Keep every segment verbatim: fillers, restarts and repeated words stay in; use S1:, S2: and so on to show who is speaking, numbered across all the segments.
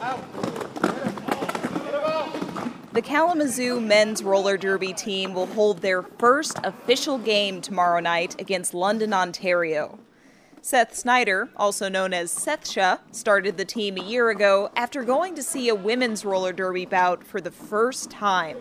S1: The Kalamazoo men's roller derby team will hold their first official game tomorrow night against London, Ontario. Seth Snyder, also known as Sethsha, started the team a year ago after going to see a women's roller derby bout for the first time.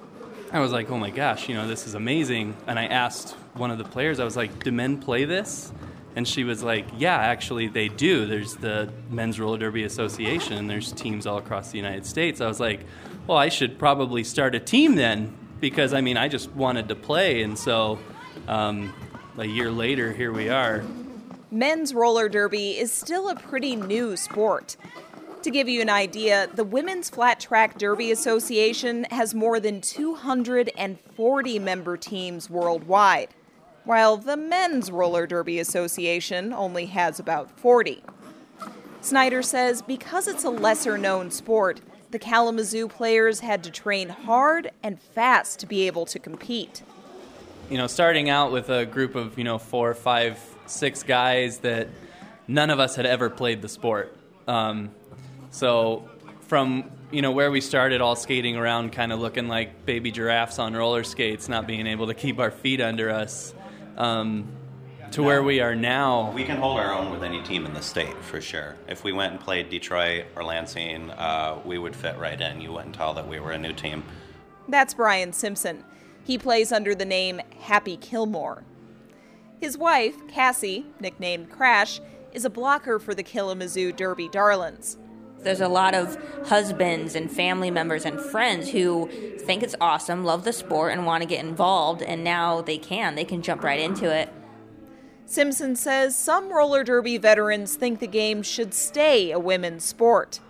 S2: I was like, oh my gosh, you know, this is amazing. And I asked one of the players, I was like, do men play this? And she was like, yeah, actually they do. There's the Men's Roller Derby Association, and there's teams all across the United States. I was like, well, I should probably start a team then, because, I mean, I just wanted to play. And so um, a year later, here we are.
S1: Men's roller derby is still a pretty new sport. To give you an idea, the Women's Flat Track Derby Association has more than two hundred forty member teams worldwide, while the Men's Roller Derby Association only has about forty. Snyder says because it's a lesser-known sport, the Kalamazoo players had to train hard and fast to be able to compete.
S2: You know, starting out with a group of, you know, four, five, six guys that none of us had ever played the sport. Um, so from, you know, where we started all skating around kind of looking like baby giraffes on roller skates, not being able to keep our feet under us, um, to where we are now.
S3: We can hold our own with any team in the state, for sure. If we went and played Detroit or Lansing, uh, we would fit right in. You wouldn't tell that we were a new team.
S1: That's Brian Simpson. He plays under the name Happy Kilmore. His wife, Cassie, nicknamed Crash, is a blocker for the Kalamazoo Derby Darlins.
S4: There's a lot of husbands and family members and friends who think it's awesome, love the sport, and want to get involved, and now they can. They can jump right into it.
S1: Simpson says some roller derby veterans think the game should stay a women's sport.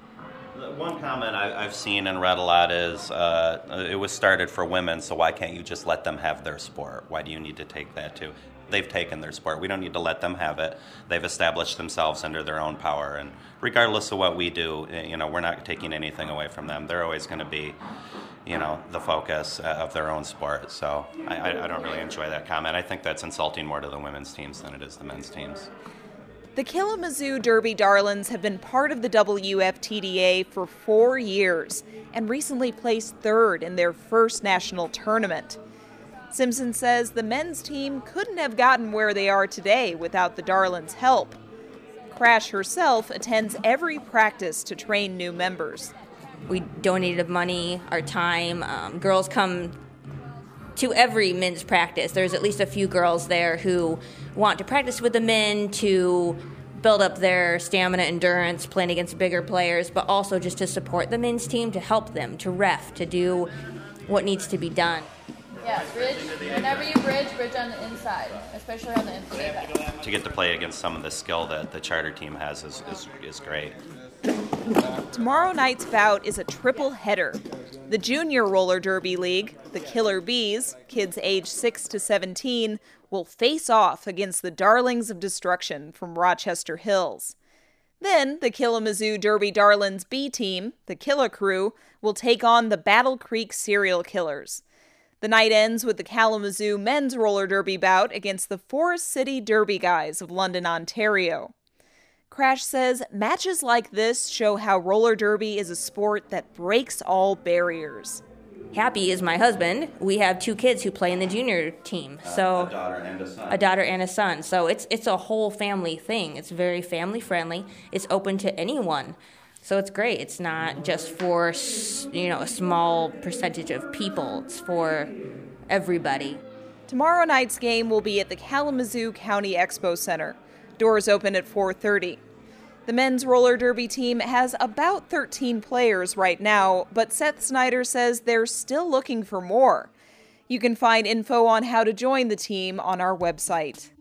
S3: One comment I've seen and read a lot is uh, it was started for women, so why can't you just let them have their sport? Why do you need to take that too? They've taken their sport. We don't need to let them have it. They've established themselves under their own power, and regardless of what we do, you know, we're not taking anything away from them. They're always going to be, you know, the focus of their own sport. So I, I don't really enjoy that comment. I think that's insulting more to the women's teams than it is the men's teams.
S1: The Kalamazoo Derby Darlins have been part of the W F T D A for four years and recently placed third in their first national tournament. Simpson says the men's team couldn't have gotten where they are today without the Darlins' help. Crash herself attends every practice to train new members.
S4: We donated money, our time. Um, girls come to every men's practice. There's at least a few girls there who want to practice with the men to build up their stamina, endurance, playing against bigger players, but also just to support the men's team, to help them, to ref, to do what needs to be done.
S5: Yeah, bridge. Whenever you bridge, bridge on the inside, especially on the inside.
S3: To get to play against some of the skill that the charter team has is, is, is great.
S1: Tomorrow night's bout is a triple header. The Junior Roller Derby League, the Killer Bees, kids aged six to seventeen, will face off against the Darlings of Destruction from Rochester Hills. Then the Kalamazoo Derby Darlins B team, the Killer Crew, will take on the Battle Creek Serial Killers. The night ends with the Kalamazoo men's roller derby bout against the Forest City Derby Guys of London, Ontario. Crash says matches like this show how roller derby is a sport that breaks all barriers.
S4: Happy is my husband. We have two kids who play in the junior team. So
S3: uh, a daughter and a son.
S4: A daughter and a son. So it's it's a whole family thing. It's very family friendly. It's open to anyone. So it's great. It's not just for, you know, a small percentage of people. It's for everybody.
S1: Tomorrow night's game will be at the Kalamazoo County Expo Center. Doors open at four thirty. The men's roller derby team has about thirteen players right now, but Seth Snyder says they're still looking for more. You can find info on how to join the team on our website.